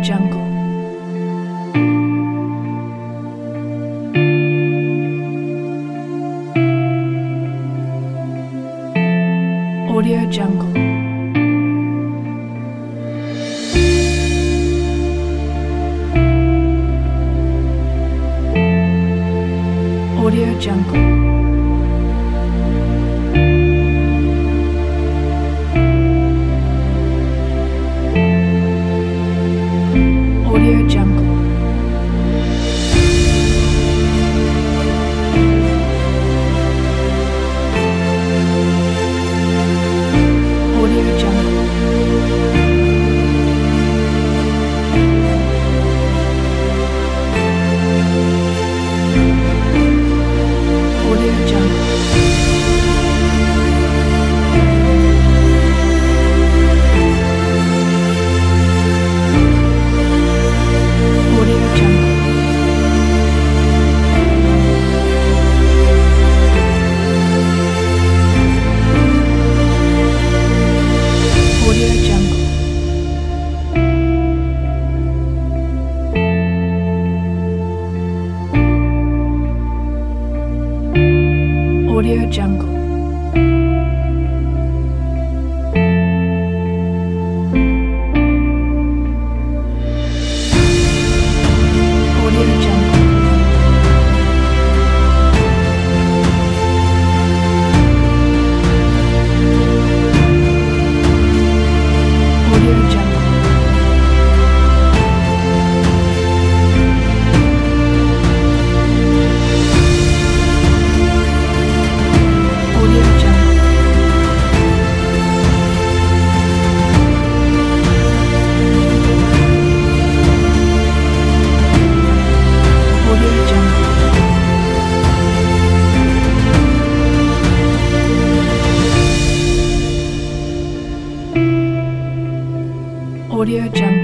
Jungle. Audio Jungle. Audio Jungle. Audio Jungle. Audio Jungle. Audio Jungle. Audio Jungle. Audio Jungle. Audio Jungle. Audio Jungle. Audio Jungle. Audio Jungle. Audio Jungle. Audio Jungle.